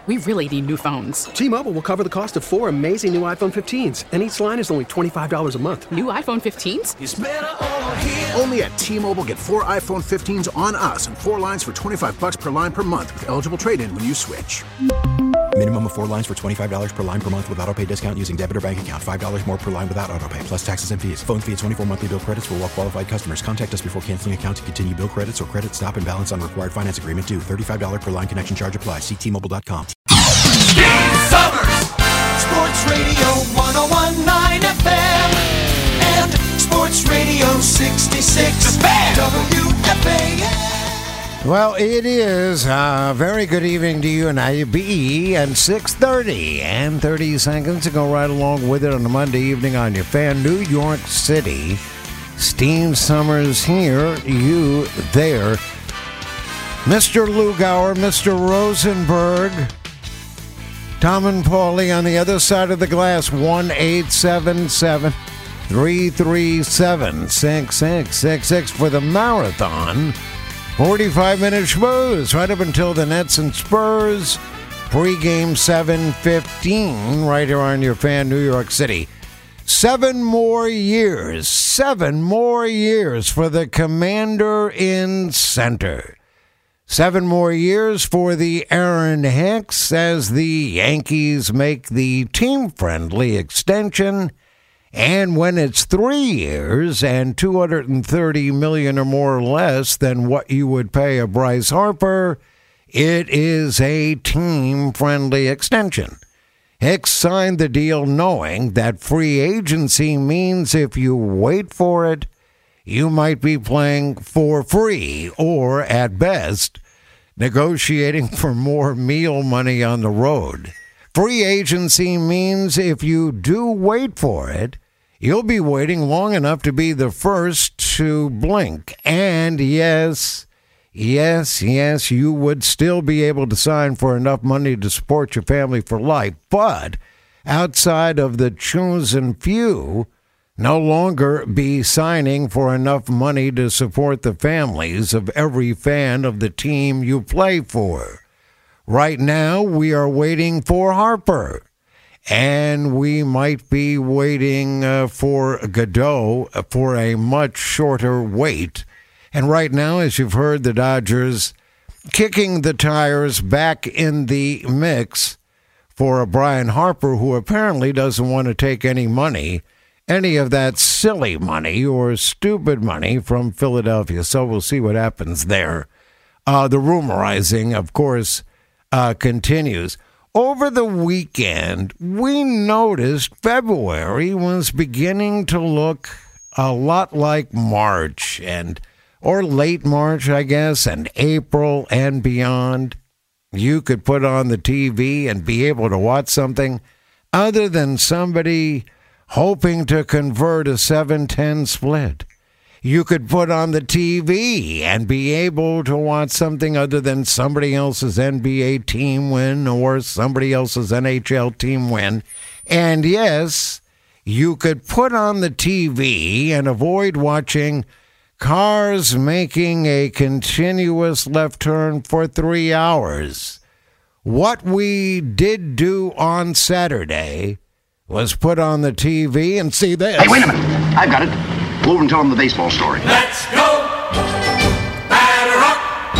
We really need new phones. T-Mobile will cover the cost of 4 amazing new iPhone 15s, and each line is only $25 a month. New iPhone 15s? It's better over here. Only at T-Mobile, get 4 iPhone 15s on us and 4 lines for $25 per line per month with eligible trade-in when you switch. Minimum of 4 lines for $25 per line per month with autopay discount using debit or bank account. $5 more per line without autopay, plus taxes and fees. Phone fee at 24 monthly bill credits for well-qualified customers. Contact us before canceling account to continue bill credits or credit stop and balance on required finance agreement due. $35 per line connection charge applies. See T-Mobile.com. Steve Summers, Sports Radio 101.9 FM and Sports Radio 66 WFAN. Well, it is a very good evening to you and IUBE and 6:30 and 30 seconds to go right along with it on a Monday evening on your fan, New York City. Steve Summers here, you there. Mr. Lugauer, Mr. Rosenberg, Tom and Paulie on the other side of the glass, 1-877-337-6666 for the marathon. 45-minute schmooze right up until the Nets and Spurs. Pre-game 7:15 right here on your fan, New York City. 7 more years for the Commander in center. 7 more years for the Aaron Hicks as the Yankees make the team-friendly extension. And when it's 3 years and $230 million or more or less than what you would pay a Bryce Harper, it is a team-friendly extension. Hicks signed the deal knowing that free agency means if you wait for it, you might be playing for free or, at best, negotiating for more meal money on the road. Free agency means if you do wait for it, you'll be waiting long enough to be the first to blink. And yes, you would still be able to sign for enough money to support your family for life. But outside of the chosen few, no longer be signing for enough money to support the families of every fan of the team you play for. Right now, we are waiting for Harper. And we might be waiting for Godot for a much shorter wait. And right now, as you've heard, the Dodgers kicking the tires back in the mix for a Brian Harper who apparently doesn't want to take any money, any of that silly money or stupid money from Philadelphia. So we'll see what happens there. The rumorizing, of course, continues. Over the weekend, we noticed February was beginning to look a lot like March, or late March, I guess, and April and beyond. You could put on the TV and be able to watch something other than somebody hoping to convert a 7-10 split. You could put on the TV and be able to watch something other than somebody else's NBA team win or somebody else's NHL team win. And yes, you could put on the TV and avoid watching cars making a continuous left turn for 3 hours. What we did do on Saturday was put on the TV and see this. Hey, wait a minute. I've got it. Go over and tell them the baseball story. Let's go. Batter up.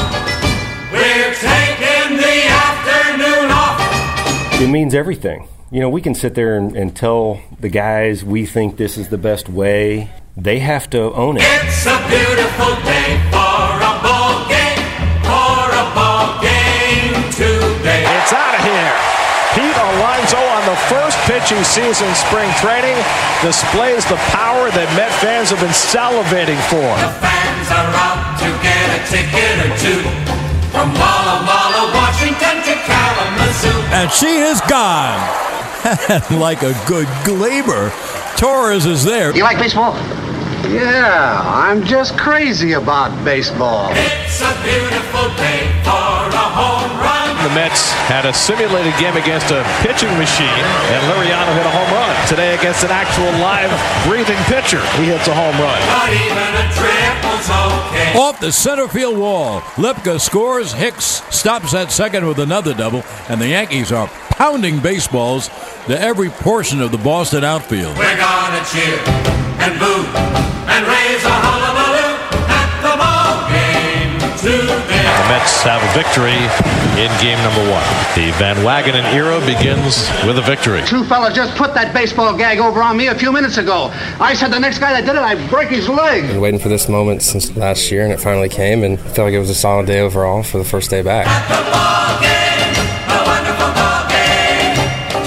We're taking the afternoon off. It means everything. You know, we can sit there and tell the guys we think this is the best way. They have to own it. It's a beautiful day for a ball game. For a ball game today. It's out of here. Pete Alonso on the first pitch he sees in spring training displays the power that Met fans have been salivating for. The fans are out to get a ticket or two from Walla Walla, Washington to Kalamazoo. And she is gone. Like a good Glaber, Torres is there. You like baseball? Yeah, I'm just crazy about baseball. It's a beautiful day for a home run. the Mets had a simulated game against a pitching machine, and Liriano hit a home run. Today against an actual live breathing pitcher, he hits a home run. Not even a triple's okay. Off the center field wall, Lipka scores. Hicks stops at second with another double, and the Yankees are pounding baseballs to every portion of the Boston outfield. We're gonna cheer and boo and raise a hullabaloo at the ball game today. The Mets have a victory in game number 1. The Van Wagenen era begins with a victory. Two fellas just put that baseball gag over on me a few minutes ago. I said the next guy that did it, I'd break his leg. Been waiting for this moment since last year, and it finally came, and I feel like it was a solid day overall for the first day back. At the ball game, a wonderful ball game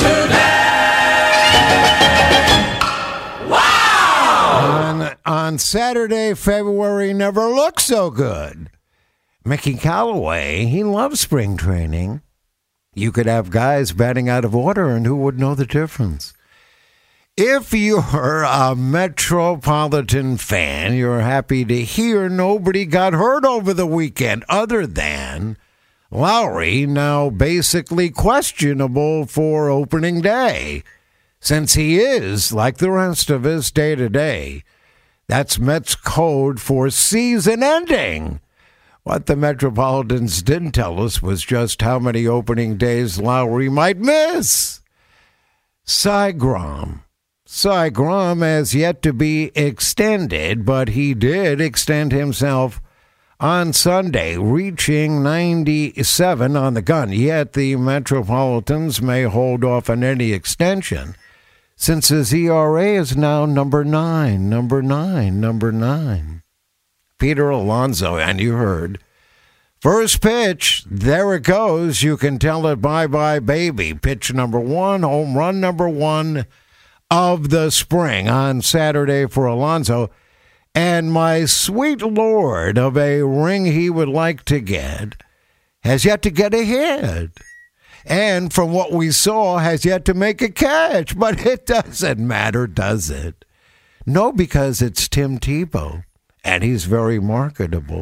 today. Wow! On Saturday, February never looked so good. Mickey Callaway, he loves spring training. You could have guys batting out of order, and who would know the difference? If you're a Metropolitan fan, you're happy to hear nobody got hurt over the weekend other than Lowry, now basically questionable for opening day, since he is, like the rest of us, day-to-day. That's Mets code for season ending. What the Metropolitans didn't tell us was just how many opening days Lowry might miss. Cy Grom has yet to be extended, but he did extend himself on Sunday, reaching 97 on the gun. Yet the Metropolitans may hold off on any extension, since his ERA is now number 9. Peter Alonso, and you heard. First pitch, there it goes. You can tell it bye-bye, baby. Pitch number 1, home run number 1 of the spring on Saturday for Alonso. And my sweet lord of a ring he would like to get has yet to get a hit. And from what we saw, has yet to make a catch. But it doesn't matter, does it? No, because it's Tim Tebow. And he's very marketable.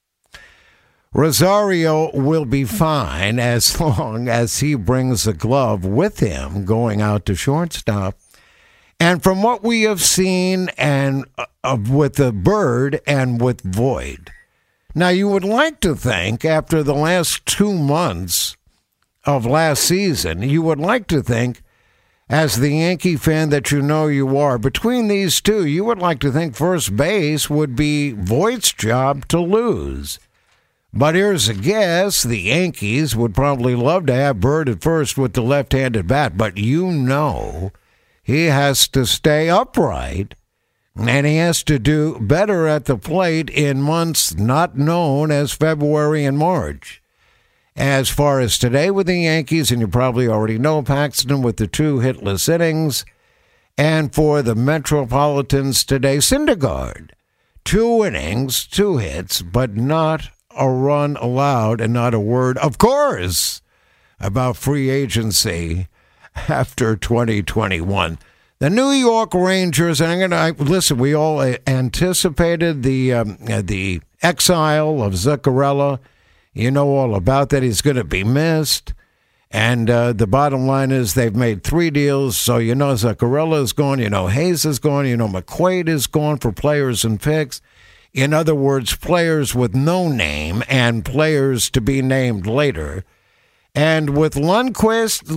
Rosario will be fine as long as he brings a glove with him going out to shortstop. And from what we have seen and with the Bird and with Voit, now you would like to think after the last 2 months of last season, you would like to think, as the Yankee fan that you know you are, between these two, you would like to think first base would be Voigt's job to lose. But here's a guess. The Yankees would probably love to have Bird at first with the left-handed bat, but you know he has to stay upright, and he has to do better at the plate in months not known as February and March. As far as today with the Yankees, and you probably already know Paxton with the 2 hitless innings. And for the Metropolitans today, Syndergaard, 2 innings, 2 hits, but not a run allowed and not a word, of course, about free agency after 2021. The New York Rangers, and listen, we all anticipated the exile of Zuccarello. You know all about that. He's going to be missed. And the bottom line is they've made 3 deals. So you know Zuccarello is gone. You know Hayes is gone. You know McQuaid is gone for players and picks. In other words, players with no name and players to be named later. And with Lundqvist,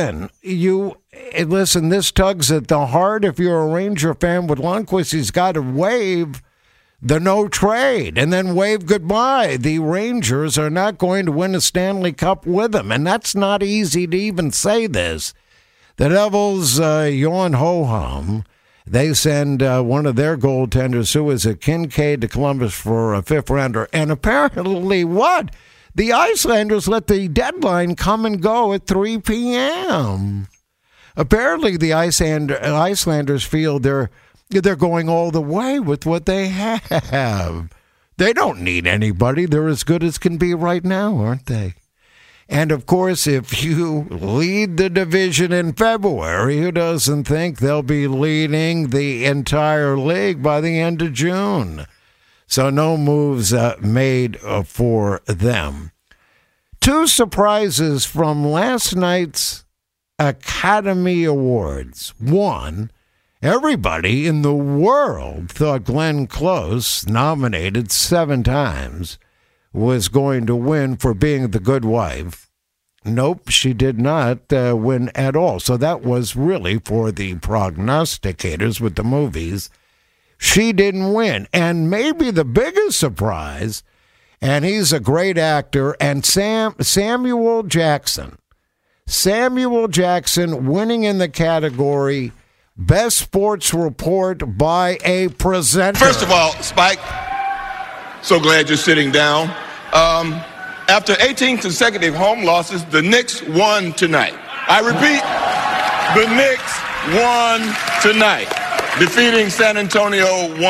listen, this tugs at the heart. If you're a Ranger fan with Lundqvist, he's got to waive the no trade and then wave goodbye. The Rangers are not going to win a Stanley Cup with him, and that's not easy to even say this. The Devils, Johan Ho-Hum, they send one of their goaltenders, who is a Kincaid, to Columbus for a 5th rounder. And apparently what? The Icelanders let the deadline come and go at 3 p.m. Apparently the Icelanders feel they're going all the way with what they have. They don't need anybody. They're as good as can be right now, aren't they? And, of course, if you lead the division in February, who doesn't think they'll be leading the entire league by the end of June? So no moves made for them. Two surprises from last night's Academy Awards. One, everybody in the world thought Glenn Close, nominated 7 times, was going to win for being the good wife. Nope, she did not win at all. So that was really for the prognosticators with the movies. She didn't win. And maybe the biggest surprise, and he's a great actor, and Samuel Jackson. Samuel Jackson winning in the category Best Sports Report by a Presenter. First of all, Spike, so glad you're sitting down. After 18 consecutive home losses, the Knicks won tonight. I repeat, the Knicks won tonight, defeating San Antonio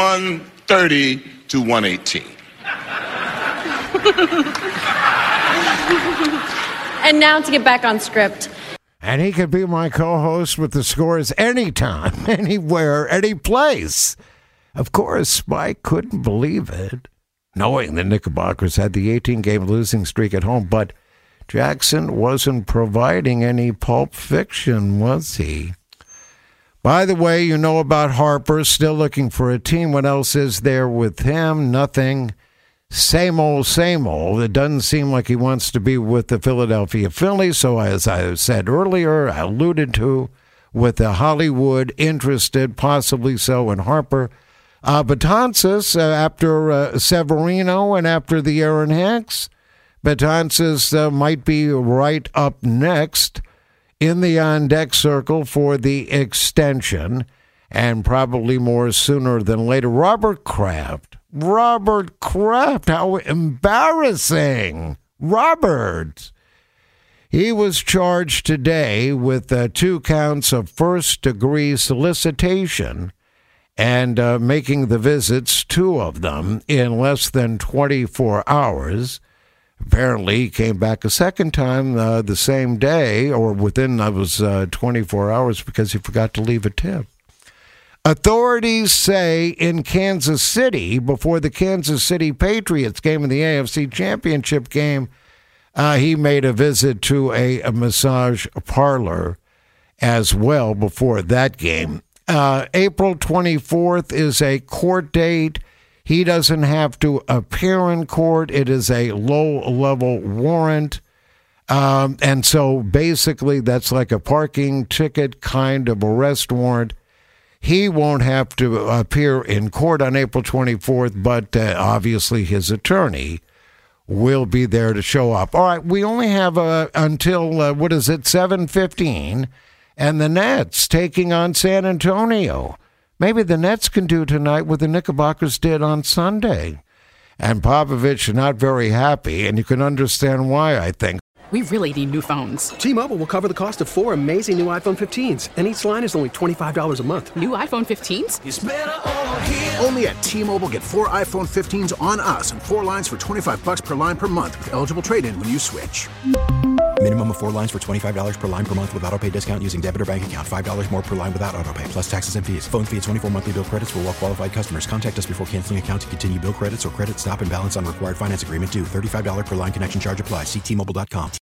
130-118. And now to get back on script. And he could be my co-host with the scores anytime, anywhere, any place. Of course, Spike couldn't believe it, knowing the Knickerbockers had the 18-game losing streak at home. But Jackson wasn't providing any Pulp Fiction, was he? By the way, you know about Harper, still looking for a team. What else is there with him? Nothing. Same old, same old. It doesn't seem like he wants to be with the Philadelphia Phillies. So as I said earlier, I alluded to, with the Hollywood interested, possibly so, in Harper. Betances, after Severino and after the Aaron Hicks, Betances might be right up next in the on-deck circle for the extension, and probably more sooner than later. Robert Kraft, how embarrassing. Robert. He was charged today with 2 counts of first-degree solicitation and making the visits, 2 of them, in less than 24 hours. Apparently, he came back a second time the same day, or within those 24 hours, because he forgot to leave a tip. Authorities say in Kansas City, before the Kansas City Patriots game in the AFC Championship game, he made a visit to a massage parlor as well before that game. April 24th is a court date. He doesn't have to appear in court. It is a low-level warrant. And so basically that's like a parking ticket kind of arrest warrant. He won't have to appear in court on April 24th, but obviously his attorney will be there to show up. All right, we only have until, 7:15, and the Nets taking on San Antonio. Maybe the Nets can do tonight what the Knickerbockers did on Sunday. And Popovich not very happy, and you can understand why, I think. We really need new phones. T-Mobile will cover the cost of 4 amazing new iPhone 15s, and each line is only $25 a month. New iPhone 15s? It's better over here. Only at T-Mobile, get 4 iPhone 15s on us and 4 lines for $25 per line per month with eligible trade-in when you switch. Minimum of 4 lines for $25 per line per month with autopay discount using debit or bank account. $5 more per line without autopay, plus taxes and fees. Phone fee at 24 monthly bill credits for well-qualified customers. Contact us before canceling account to continue bill credits or credit stop and balance on required finance agreement due. $35 per line connection charge applies. See T-Mobile.com.